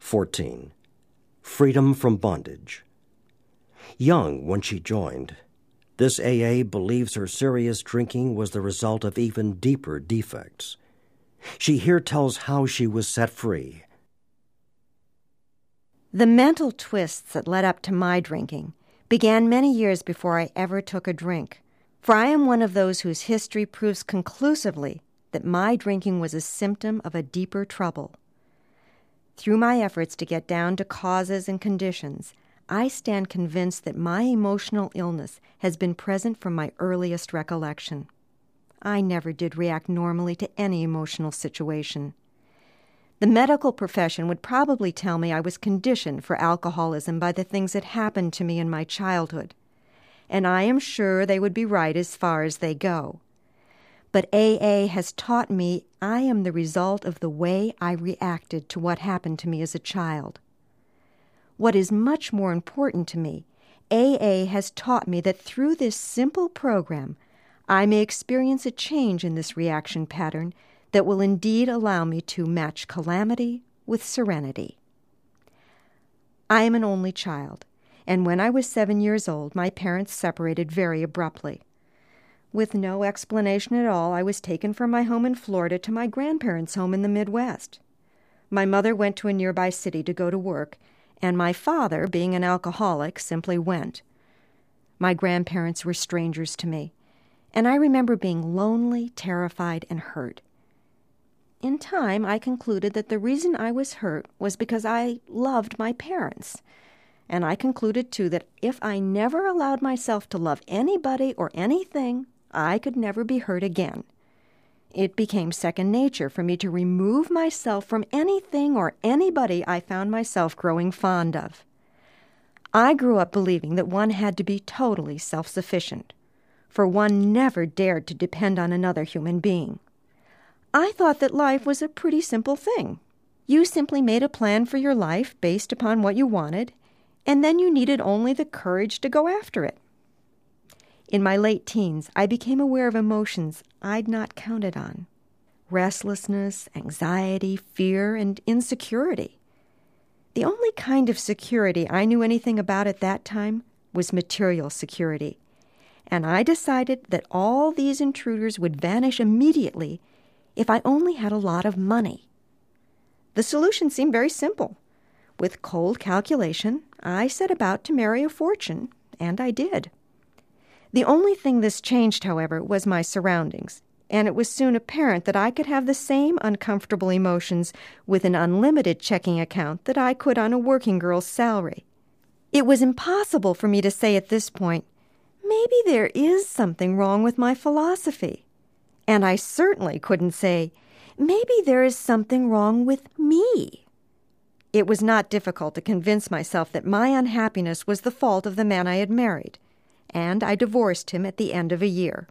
14. Freedom from bondage. Young when she joined, this AA believes her serious drinking was the result of even deeper defects. She here tells how she was set free. The mental twists that led up to my drinking began many years before I ever took a drink, for I am one of those whose history proves conclusively that my drinking was a symptom of a deeper trouble. Through my efforts to get down to causes and conditions, I stand convinced that my emotional illness has been present from my earliest recollection. I never did react normally to any emotional situation. The medical profession would probably tell me I was conditioned for alcoholism by the things that happened to me in my childhood, and I am sure they would be right as far as they go. But AA has taught me I am the result of the way I reacted to what happened to me as a child. What is much more important to me, AA has taught me that through this simple program, I may experience a change in this reaction pattern that will indeed allow me to match calamity with serenity. I am an only child, and when I was 7 years old, my parents separated very abruptly. With no explanation at all, I was taken from my home in Florida to my grandparents' home in the Midwest. My mother went to a nearby city to go to work, and my father, being an alcoholic, simply went. My grandparents were strangers to me, and I remember being lonely, terrified, and hurt. In time, I concluded that the reason I was hurt was because I loved my parents. And I concluded, too, that if I never allowed myself to love anybody or anything, I could never be hurt again. It became second nature for me to remove myself from anything or anybody I found myself growing fond of. I grew up believing that one had to be totally self-sufficient, for one never dared to depend on another human being. I thought that life was a pretty simple thing. You simply made a plan for your life based upon what you wanted, and then you needed only the courage to go after it. In my late teens, I became aware of emotions I'd not counted on. Restlessness, anxiety, fear, and insecurity. The only kind of security I knew anything about at that time was material security, and I decided that all these intruders would vanish immediately if I only had a lot of money. The solution seemed very simple. With cold calculation, I set about to marry a fortune, and I did. The only thing this changed, however, was my surroundings, and it was soon apparent that I could have the same uncomfortable emotions with an unlimited checking account that I could on a working girl's salary. It was impossible for me to say at this point, maybe there is something wrong with my philosophy. And I certainly couldn't say, maybe there is something wrong with me. It was not difficult to convince myself that my unhappiness was the fault of the man I had married, and I divorced him at the end of a year.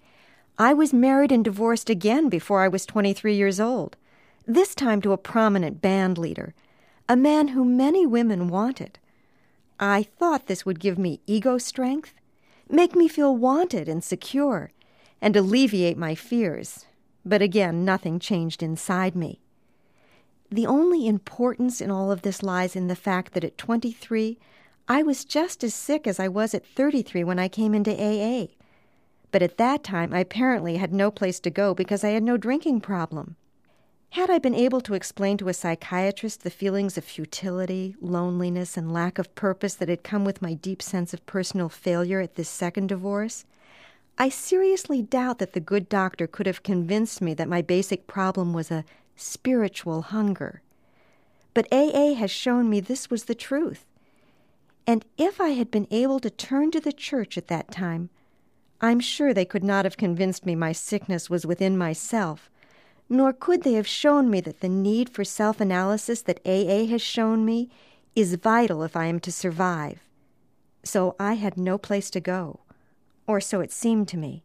I was married and divorced again before I was 23 years old, this time to a prominent band leader, a man whom many women wanted. I thought this would give me ego strength, make me feel wanted and secure, and alleviate my fears. But again, nothing changed inside me. The only importance in all of this lies in the fact that at 23, I was just as sick as I was at 33 when I came into AA. But at that time, I apparently had no place to go because I had no drinking problem. Had I been able to explain to a psychiatrist the feelings of futility, loneliness, and lack of purpose that had come with my deep sense of personal failure at this second divorce, I seriously doubt that the good doctor could have convinced me that my basic problem was a spiritual hunger. But AA has shown me this was the truth. And if I had been able to turn to the church at that time, I'm sure they could not have convinced me my sickness was within myself, nor could they have shown me that the need for self-analysis that AA has shown me is vital if I am to survive. So I had no place to go, or so it seemed to me.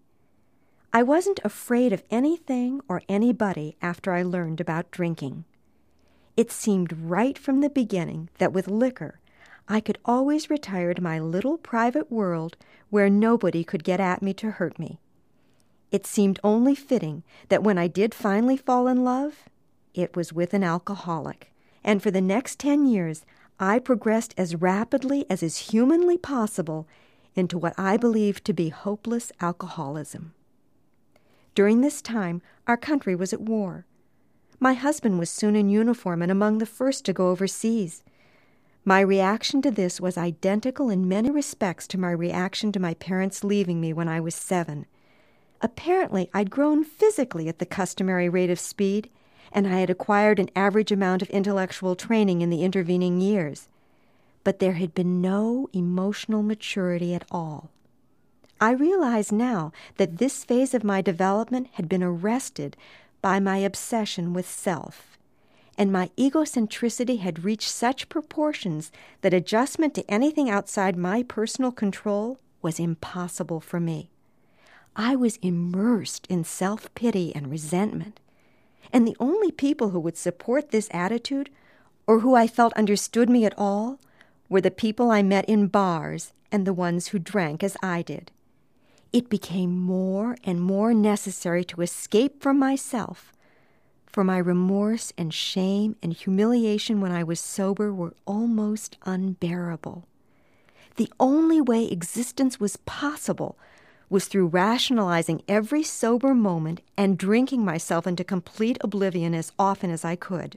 I wasn't afraid of anything or anybody after I learned about drinking. It seemed right from the beginning that with liquor, I could always retire to my little private world where nobody could get at me to hurt me. It seemed only fitting that when I did finally fall in love, it was with an alcoholic, And for the next 10 years, I progressed as rapidly as is humanly possible into what I believed to be hopeless alcoholism. During this time, our country was at war. My husband was soon in uniform and among the first to go overseas. My reaction to this was identical in many respects to my reaction to my parents leaving me when I was 7. Apparently, I'd grown physically at the customary rate of speed, and I had acquired an average amount of intellectual training in the intervening years. But there had been no emotional maturity at all. I realize now that this phase of my development had been arrested by my obsession with self, and my egocentricity had reached such proportions that adjustment to anything outside my personal control was impossible for me. I was immersed in self-pity and resentment, and the only people who would support this attitude, or who I felt understood me at all, were the people I met in bars and the ones who drank as I did. It became more and more necessary to escape from myself, for my remorse and shame and humiliation when I was sober were almost unbearable. The only way existence was possible was through rationalizing every sober moment and drinking myself into complete oblivion as often as I could.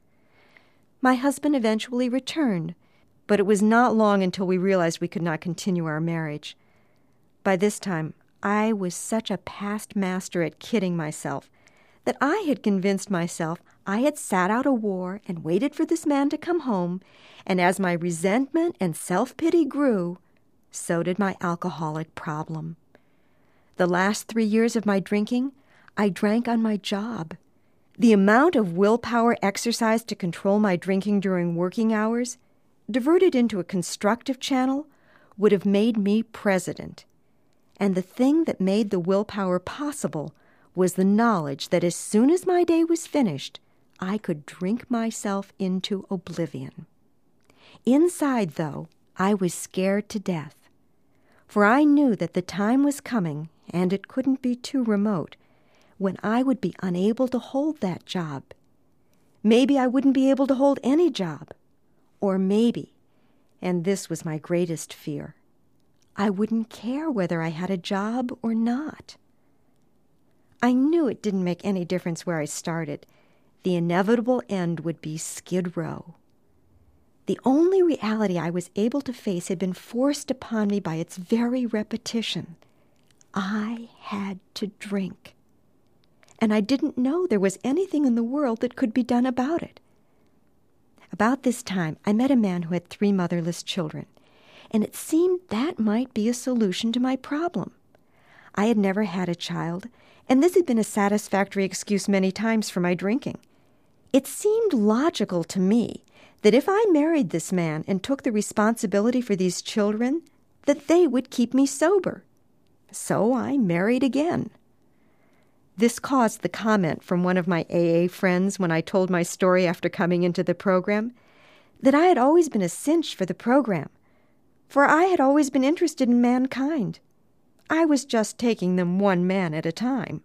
My husband eventually returned, but it was not long until we realized we could not continue our marriage. By this time, I was such a past master at kidding myself that I had convinced myself I had sat out a war and waited for this man to come home, and as my resentment and self-pity grew, so did my alcoholic problem. The last 3 years of my drinking, I drank on my job. The amount of willpower exercised to control my drinking during working hours, diverted into a constructive channel, would have made me president. And the thing that made the willpower possible was the knowledge that as soon as my day was finished, I could drink myself into oblivion. Inside, though, I was scared to death, for I knew that the time was coming, and it couldn't be too remote, when I would be unable to hold that job. Maybe I wouldn't be able to hold any job. Or maybe, and this was my greatest fear, I wouldn't care whether I had a job or not. I knew it didn't make any difference where I started. The inevitable end would be Skid Row. The only reality I was able to face had been forced upon me by its very repetition. I had to drink. And I didn't know there was anything in the world that could be done about it. About this time, I met a man who had 3 motherless children, and it seemed that might be a solution to my problem. I had never had a child, and this had been a satisfactory excuse many times for my drinking. It seemed logical to me that if I married this man and took the responsibility for these children, that they would keep me sober. So I married again. This caused the comment from one of my AA friends when I told my story after coming into the program, that I had always been a cinch for the program, for I had always been interested in mankind. I was just taking them one man at a time.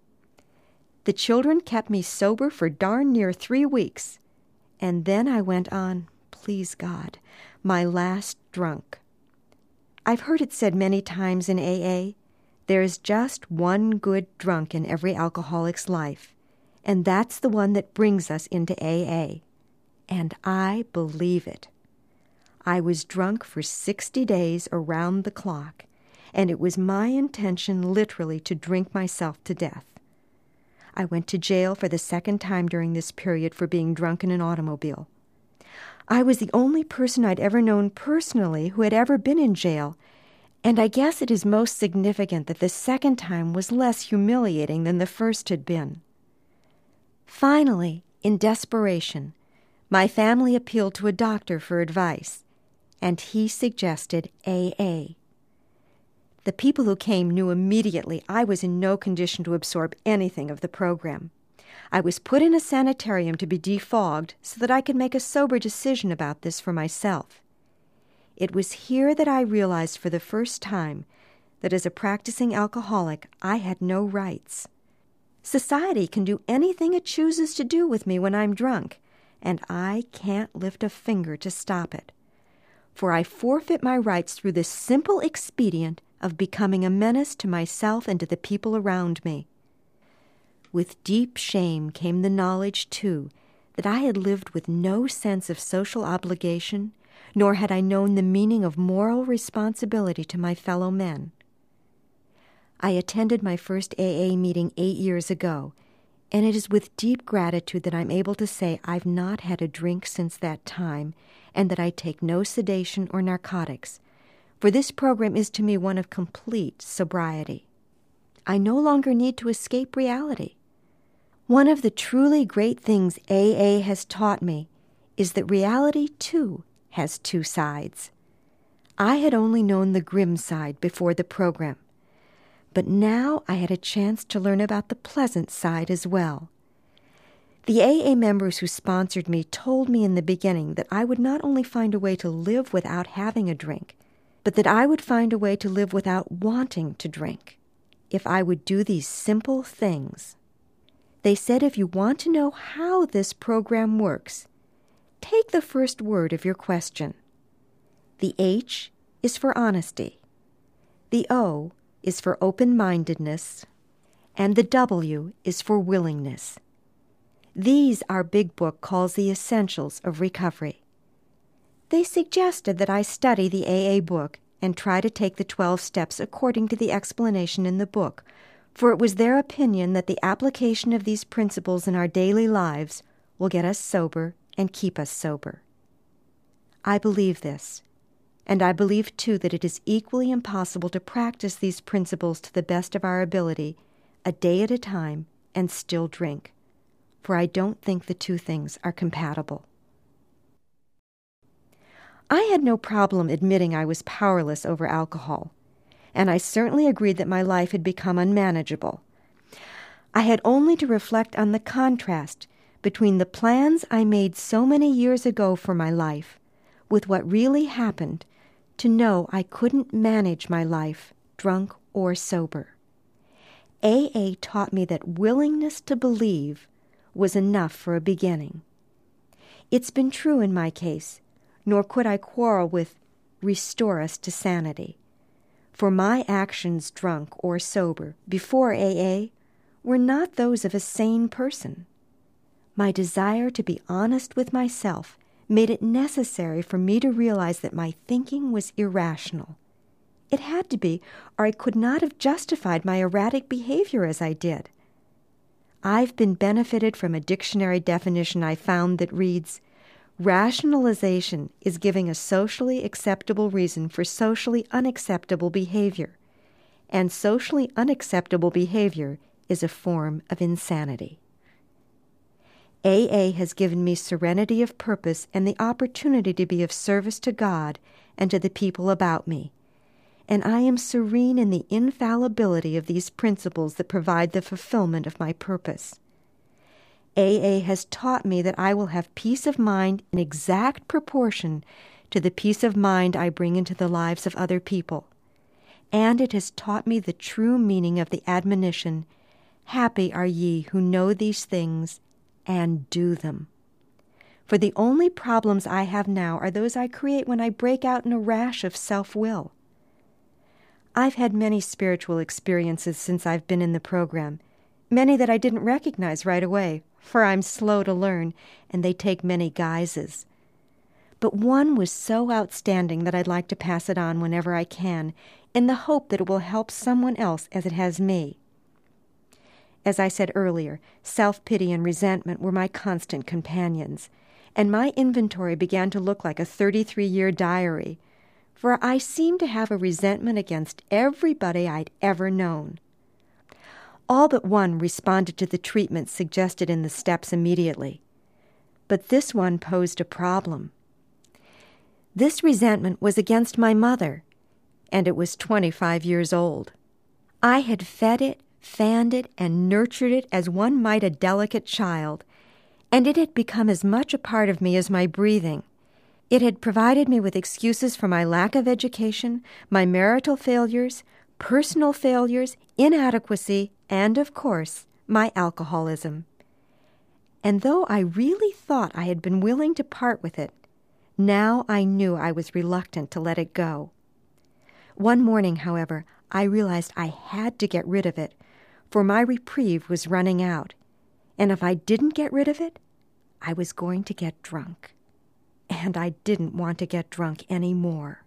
The children kept me sober for darn near 3 weeks, and then I went on, please God, my last drunk. I've heard it said many times in AA, there is just one good drunk in every alcoholic's life, and that's the one that brings us into AA. And I believe it. I was drunk for 60 days around the clock, and it was my intention literally to drink myself to death. I went to jail for the 2nd time during this period for being drunk in an automobile. I was the only person I'd ever known personally who had ever been in jail, and I guess it is most significant that the 2nd time was less humiliating than the first had been. Finally, in desperation, my family appealed to a doctor for advice, and he suggested AA. The people who came knew immediately I was in no condition to absorb anything of the program. I was put in a sanitarium to be defogged so that I could make a sober decision about this for myself. It was here that I realized for the first time that as a practicing alcoholic, I had no rights. Society can do anything it chooses to do with me when I'm drunk, and I can't lift a finger to stop it. For I forfeit my rights through the simple expedient of becoming a menace to myself and to the people around me. With deep shame came the knowledge, too, that I had lived with no sense of social obligation, nor had I known the meaning of moral responsibility to my fellow men. I attended my first AA meeting 8 years ago, and it is with deep gratitude that I'm able to say I've not had a drink since that time, and that I take no sedation or narcotics, for this program is to me one of complete sobriety. I no longer need to escape reality. One of the truly great things AA has taught me is that reality, too, has two sides. I had only known the grim side before the program, but now I had a chance to learn about the pleasant side as well. The AA members who sponsored me told me in the beginning that I would not only find a way to live without having a drink, but that I would find a way to live without wanting to drink, if I would do these simple things. They said if you want to know how this program works, take the first word of your question. The H is for honesty. The O is for open-mindedness. And the W is for willingness. These our big book calls the essentials of recovery. They suggested that I study the AA book and try to take the 12 steps according to the explanation in the book, for it was their opinion that the application of these principles in our daily lives will get us sober and keep us sober. I believe this, and I believe, too, that it is equally impossible to practice these principles to the best of our ability, a day at a time, and still drink, for I don't think the two things are compatible. I had no problem admitting I was powerless over alcohol, and I certainly agreed that my life had become unmanageable. I had only to reflect on the contrast between the plans I made so many years ago for my life with what really happened to know I couldn't manage my life, drunk or sober. AA taught me that willingness to believe was enough for a beginning. It's been true in my case, nor could I quarrel with restore us to sanity. For my actions, drunk or sober, before AA, were not those of a sane person. My desire to be honest with myself made it necessary for me to realize that my thinking was irrational. It had to be, or I could not have justified my erratic behavior as I did. I've been benefited from a dictionary definition I found that reads, rationalization is giving a socially acceptable reason for socially unacceptable behavior, and socially unacceptable behavior is a form of insanity. AA has given me serenity of purpose and the opportunity to be of service to God and to the people about me, and I am serene in the infallibility of these principles that provide the fulfillment of my purpose. AA has taught me that I will have peace of mind in exact proportion to the peace of mind I bring into the lives of other people. And it has taught me the true meaning of the admonition, happy are ye who know these things and do them. For the only problems I have now are those I create when I break out in a rash of self-will. I've had many spiritual experiences since I've been in the program, many that I didn't recognize right away, for I'm slow to learn, and they take many guises. But one was so outstanding that I'd like to pass it on whenever I can, in the hope that it will help someone else as it has me. As I said earlier, self-pity and resentment were my constant companions, and my inventory began to look like a 33-year diary, for I seemed to have a resentment against everybody I'd ever known. All but one responded to the treatment suggested in the steps immediately. But this one posed a problem. This resentment was against my mother, and it was 25 years old. I had fed it, fanned it, and nurtured it as one might a delicate child, and it had become as much a part of me as my breathing. It had provided me with excuses for my lack of education, my marital failures, personal failures, inadequacy, and, of course, my alcoholism. And though I really thought I had been willing to part with it, now I knew I was reluctant to let it go. One morning, however, I realized I had to get rid of it, for my reprieve was running out. And if I didn't get rid of it, I was going to get drunk. And I didn't want to get drunk anymore.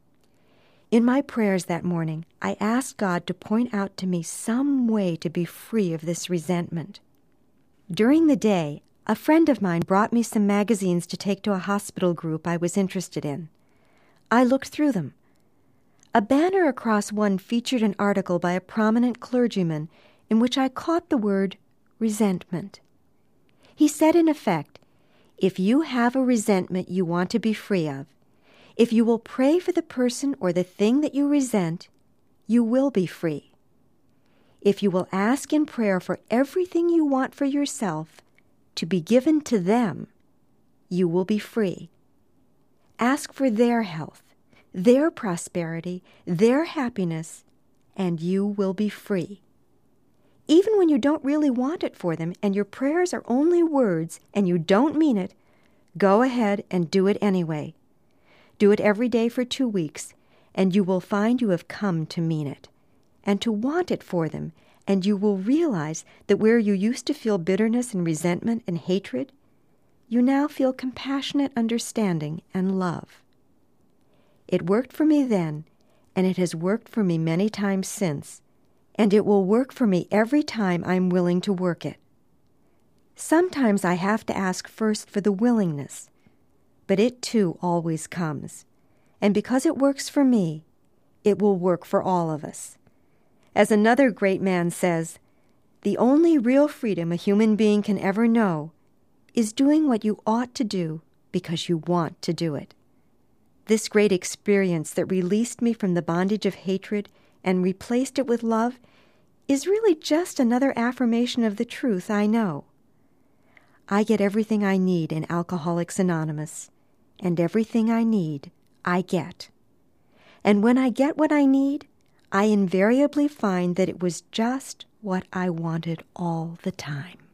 In my prayers that morning, I asked God to point out to me some way to be free of this resentment. During the day, a friend of mine brought me some magazines to take to a hospital group I was interested in. I looked through them. A banner across one featured an article by a prominent clergyman in which I caught the word resentment. He said in effect, if you have a resentment you want to be free of, if you will pray for the person or the thing that you resent, you will be free. If you will ask in prayer for everything you want for yourself to be given to them, you will be free. Ask for their health, their prosperity, their happiness, and you will be free. Even when you don't really want it for them and your prayers are only words and you don't mean it, go ahead and do it anyway. Do it every day for 2 weeks, and you will find you have come to mean it and to want it for them, and you will realize that where you used to feel bitterness and resentment and hatred, you now feel compassionate understanding and love. It worked for me then, and it has worked for me many times since, and it will work for me every time I'm willing to work it. Sometimes I have to ask first for the willingness, but it too always comes. And because it works for me, it will work for all of us. As another great man says, the only real freedom a human being can ever know is doing what you ought to do because you want to do it. This great experience that released me from the bondage of hatred and replaced it with love is really just another affirmation of the truth I know. I get everything I need in Alcoholics Anonymous, and everything I need, I get. And when I get what I need, I invariably find that it was just what I wanted all the time.